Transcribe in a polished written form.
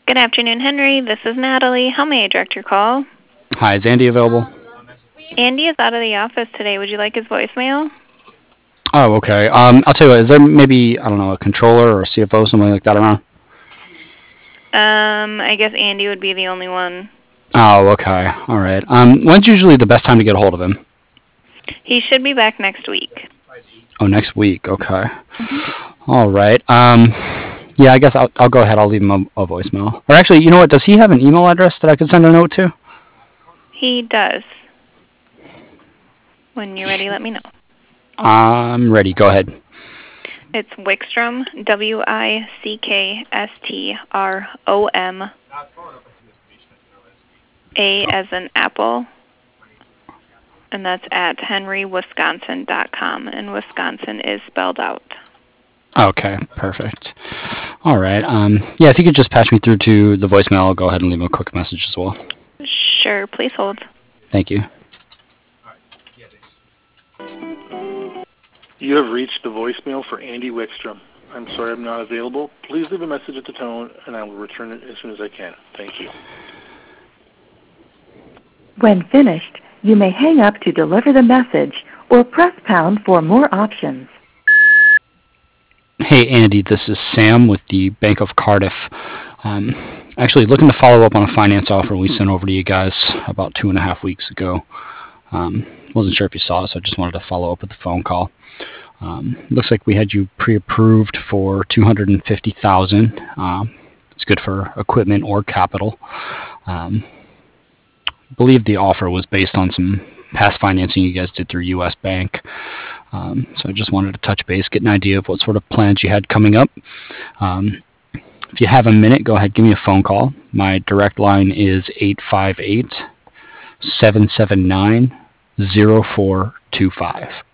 Good afternoon, Henry. This is Natalie. How may I direct your call? Hi, is Andy available? Andy is out of the office today. Would you like his voicemail? Oh, okay. I'll tell you what, is there maybe, I don't know, a controller or a CFO, something like that around? I guess Andy would be the only one. Oh, okay. All right. When's usually the best time to get a hold of him? He should be back next week. Oh, next week. Okay. All right. Yeah, I guess I'll go ahead. I'll leave him a voicemail. Or actually, you know what? Does he have an email address that I could send a note to? He does. When you're ready, let me know. I'm ready. Go ahead. It's Wickstrom, Wickstrom, A as in apple, and that's at henrywisconsin.com, and Wisconsin is spelled out. Okay, perfect. All right. Yeah, if you could just patch me through to the voicemail, I'll go ahead and leave him a quick message as well. Sure, please hold. Thank you. You have reached the voicemail for Andy Wickstrom. I'm sorry I'm not available. Please leave a message at the tone, and I will return it as soon as I can. Thank you. When finished, you may hang up to deliver the message or press pound for more options. Hey, Andy, this is Sam with the Bank of Cardiff. Actually, looking to follow up on a finance offer we sent over to you guys about 2.5 weeks ago. Wasn't sure if you saw it, so I just wanted to follow up with a phone call. Looks like we had you pre-approved for $250,000. It's good for equipment or capital. I believe the offer was based on some past financing you guys did through U.S. Bank. So I just wanted to touch base, get an idea of what sort of plans you had coming up. If you have a minute, go ahead, give me a phone call. My direct line is 858-779-0425.